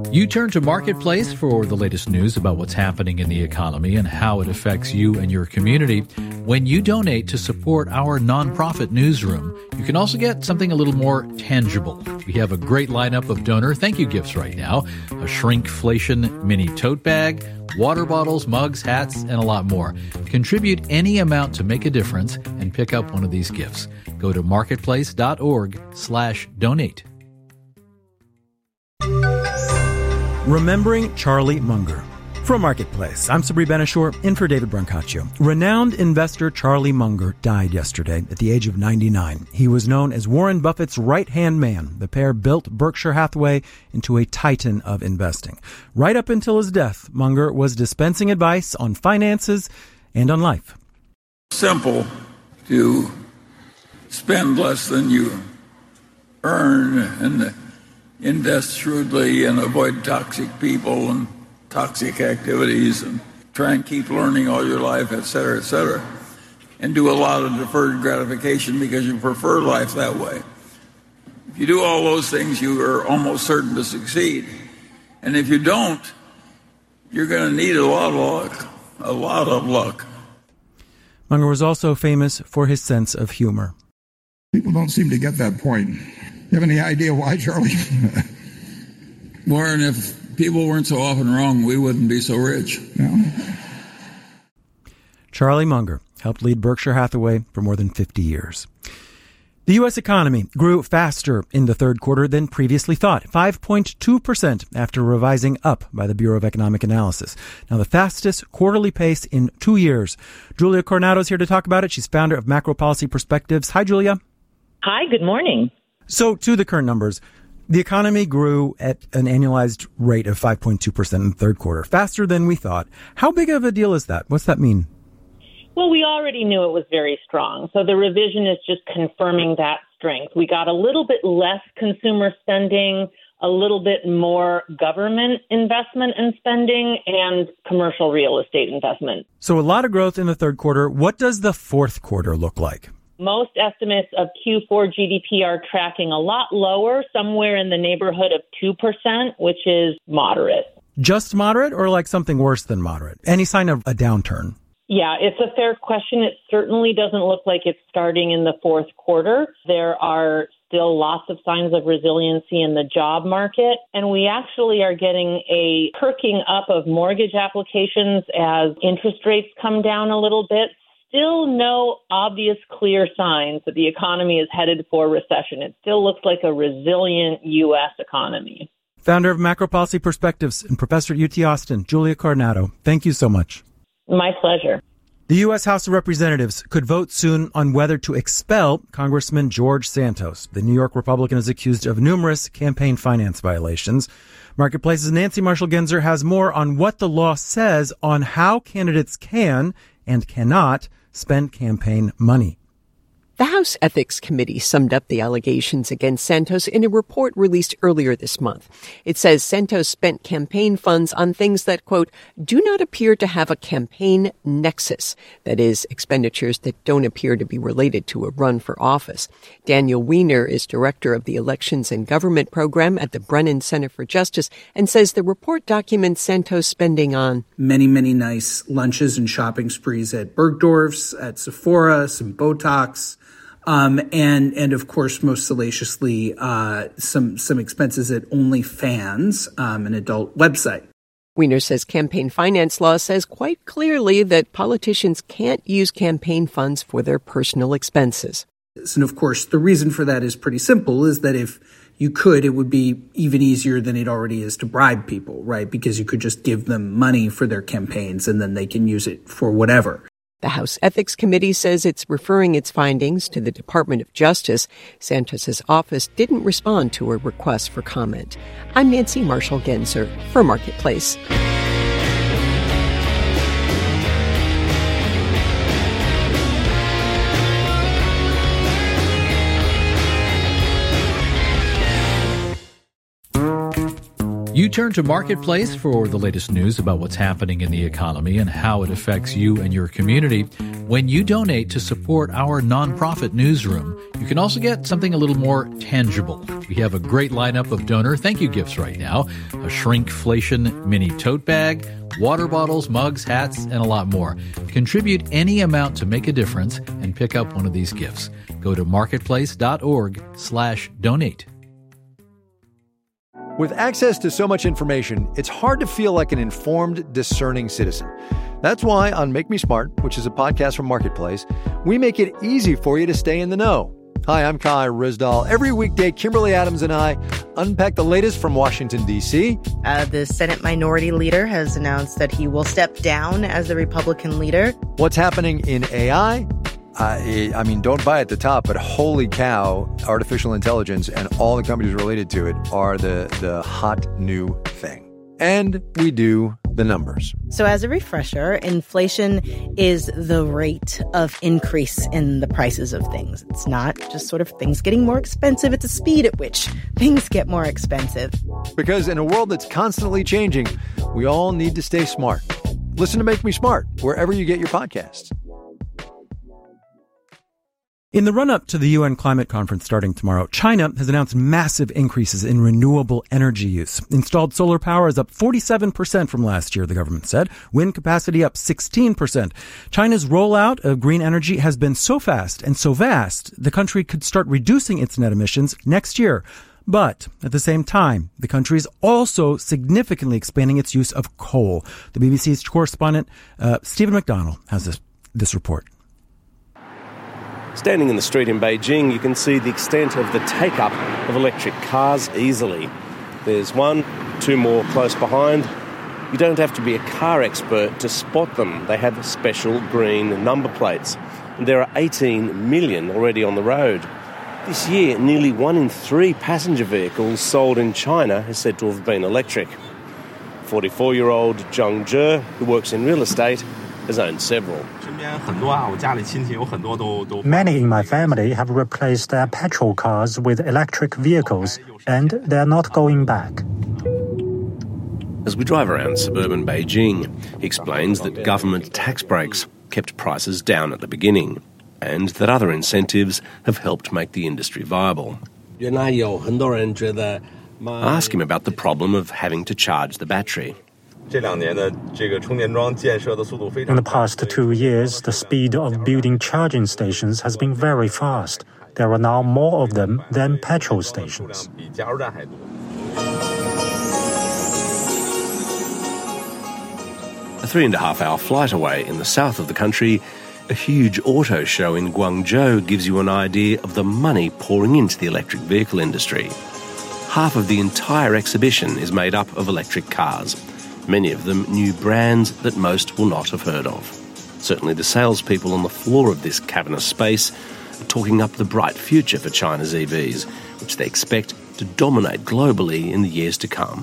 You turn to Marketplace for the latest news about what's happening in the economy and how it affects you and your community. When you donate to support our nonprofit newsroom, you can also get something a little more tangible. We have a great lineup of donor thank you gifts right now. A shrinkflation mini tote bag, water bottles, mugs, hats, and a lot more. Contribute any amount to make a difference and pick up one of these gifts. Go to marketplace.org/donate. Remembering Charlie Munger. From Marketplace, I'm Sabri Ben-Achour, in for David Brancaccio. Renowned investor Charlie Munger died yesterday at the age of 99. He was known as Warren Buffett's right-hand man. The pair built Berkshire Hathaway into a titan of investing. Right up until his death, Munger was dispensing advice on finances and on life. Simple to spend less than you earn and invest shrewdly and avoid toxic people and toxic activities and try and keep learning all your life, et cetera, and do a lot of deferred gratification because you prefer life that way. If you do all those things, you are almost certain to succeed. And if you don't, you're going to need a lot of luck. Munger was also famous for his sense of humor. People don't seem to get that point. You have any idea why, Charlie? Warren, if people weren't so often wrong, we wouldn't be so rich. No. Charlie Munger helped lead Berkshire Hathaway for more than 50 years. The U.S. economy grew faster in the third quarter than previously thought, 5.2% after revising up by the Bureau of Economic Analysis. Now, the fastest quarterly pace in 2 years. Julia Coronado is here to talk about it. She's founder of Macro Policy Perspectives. Hi, Julia. Hi, good morning. So, to the current numbers, the economy grew at an annualized rate of 5.2% in the third quarter, faster than we thought. How big of a deal is that? What's that mean? Well, we already knew it was very strong, so the revision is just confirming that strength. We got a little bit less consumer spending, a little bit more government investment and spending, and commercial real estate investment. So a lot of growth in the third quarter. What does the fourth quarter look like? Most estimates of Q4 GDP are tracking a lot lower, somewhere in the neighborhood of 2%, which is moderate. Just moderate or like something worse than moderate? Any sign of a downturn? Yeah, it's a fair question. It certainly doesn't look like it's starting in the fourth quarter. There are still lots of signs of resiliency in the job market, and we actually are getting a perking up of mortgage applications as interest rates come down a little bit. Still no obvious clear signs that the economy is headed for recession. It still looks like a resilient U.S. economy. Founder of Macro Policy Perspectives and professor at UT Austin, Julia Coronado. Thank you so much. My pleasure. The U.S. House of Representatives could vote soon on whether to expel Congressman George Santos. The New York Republican is accused of numerous campaign finance violations. Marketplace's Nancy Marshall-Genzer has more on what the law says on how candidates can and cannot spend campaign money. The House Ethics Committee summed up the allegations against Santos in a report released earlier this month. It says Santos spent campaign funds on things that, quote, do not appear to have a campaign nexus. That is, expenditures that don't appear to be related to a run for office. Daniel Weiner is director of the Elections and Government Program at the Brennan Center for Justice and says the report documents Santos spending on many nice lunches and shopping sprees at Bergdorf's, at Sephora, some Botox, and of course, most salaciously, some expenses at OnlyFans, an adult website. Weiner says campaign finance law says quite clearly that politicians can't use campaign funds for their personal expenses. And of course, the reason for that is pretty simple, is that if you could, it would be even easier than it already is to bribe people, right? Because you could just give them money for their campaigns and then they can use it for whatever. The House Ethics Committee says it's referring its findings to the Department of Justice. Santos's office didn't respond to a request for comment. I'm Nancy Marshall-Genzer for Marketplace. You turn to Marketplace for the latest news about what's happening in the economy and how it affects you and your community. When you donate to support our nonprofit newsroom, you can also get something a little more tangible. We have a great lineup of donor thank you gifts right now. A shrinkflation mini tote bag, water bottles, mugs, hats, and a lot more. Contribute any amount to make a difference and pick up one of these gifts. Go to marketplace.org/donate. With access to so much information, it's hard to feel like an informed, discerning citizen. That's why on Make Me Smart, which is a podcast from Marketplace, we make it easy for you to stay in the know. Hi, I'm Kai Rizdal. Every weekday, Kimberly Adams and I unpack the latest from Washington, D.C. The Senate Minority Leader has announced that he will step down as the Republican leader. What's happening in AI? I mean, don't buy at the top, but holy cow, artificial intelligence and all the companies related to it are the hot new thing. And we do the numbers. So as a refresher, inflation is the rate of increase in the prices of things. It's not just sort of things getting more expensive. It's the speed at which things get more expensive. Because in a world that's constantly changing, we all need to stay smart. Listen to Make Me Smart wherever you get your podcasts. In the run-up to the UN climate conference starting tomorrow, China has announced massive increases in renewable energy use. Installed solar power is up 47% from last year, the government said. Wind capacity up 16%. China's rollout of green energy has been so fast and so vast, the country could start reducing its net emissions next year. But at the same time, the country is also significantly expanding its use of coal. The BBC's correspondent, Stephen McDonnell, has this report. Standing in the street in Beijing, you can see the extent of the take-up of electric cars easily. There's one, two more close behind. You don't have to be a car expert to spot them. They have special green number plates. And there are 18 million already on the road. This year, nearly 1 in 3 passenger vehicles sold in China is said to have been electric. 44-year-old Zhang Zhe, who works in real estate, has owned several. Many in my family have replaced their petrol cars with electric vehicles, and they're not going back. As we drive around suburban Beijing, he explains that government tax breaks kept prices down at the beginning, and that other incentives have helped make the industry viable. Ask him about the problem of having to charge the battery. In the past 2 years, the speed of building charging stations has been very fast. There are now more of them than petrol stations. A 3.5-hour flight away in the south of the country, a huge auto show in Guangzhou gives you an idea of the money pouring into the electric vehicle industry. Half of the entire exhibition is made up of electric cars. Many of them new brands that most will not have heard of. Certainly the salespeople on the floor of this cavernous space are talking up the bright future for China's EVs, which they expect to dominate globally in the years to come.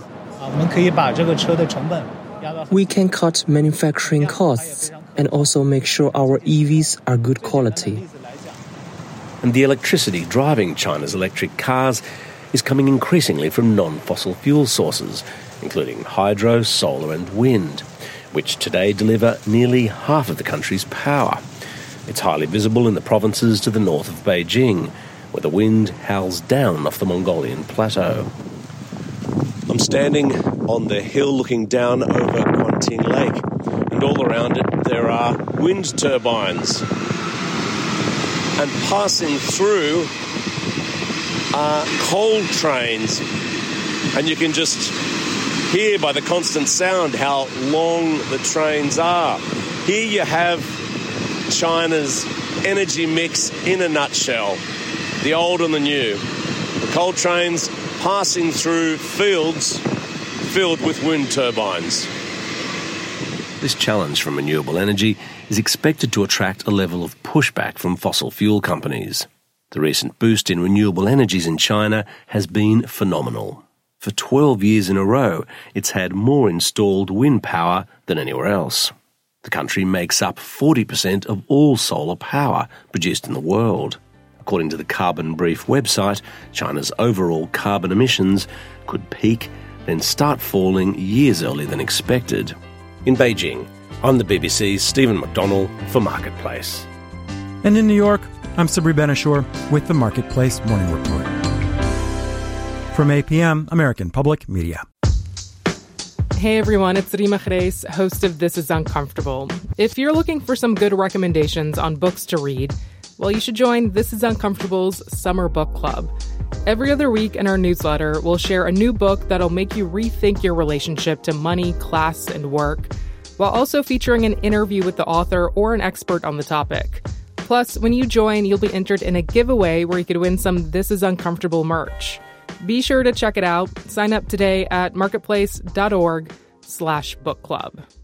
We can cut manufacturing costs and also make sure our EVs are good quality. And the electricity driving China's electric cars is coming increasingly from non-fossil fuel sources, including hydro, solar and wind, which today deliver nearly half of the country's power. It's highly visible in the provinces to the north of Beijing, where the wind howls down off the Mongolian plateau. I'm standing on the hill looking down over Quanting Lake, and all around it there are wind turbines. And passing through are coal trains, and you can just hear by the constant sound how long the trains are. Here you have China's energy mix in a nutshell, the old and the new. The coal trains passing through fields filled with wind turbines. This challenge from renewable energy is expected to attract a level of pushback from fossil fuel companies. The recent boost in renewable energies in China has been phenomenal. For 12 years in a row, it's had more installed wind power than anywhere else. The country makes up 40% of all solar power produced in the world. According to the Carbon Brief website, China's overall carbon emissions could peak then start falling years earlier than expected. In Beijing, I'm the BBC's Stephen McDonnell for Marketplace. And in New York, I'm Sabri Ben-Achour with the Marketplace Morning Report. From APM, American Public Media. Hey everyone, it's Rima Reis, host of This Is Uncomfortable. If you're looking for some good recommendations on books to read, well, you should join This Is Uncomfortable's Summer Book Club. Every other week in our newsletter, we'll share a new book that'll make you rethink your relationship to money, class, and work, while also featuring an interview with the author or an expert on the topic. Plus, when you join, you'll be entered in a giveaway where you could win some This Is Uncomfortable merch. Be sure to check it out. Sign up today at marketplace.org/book club.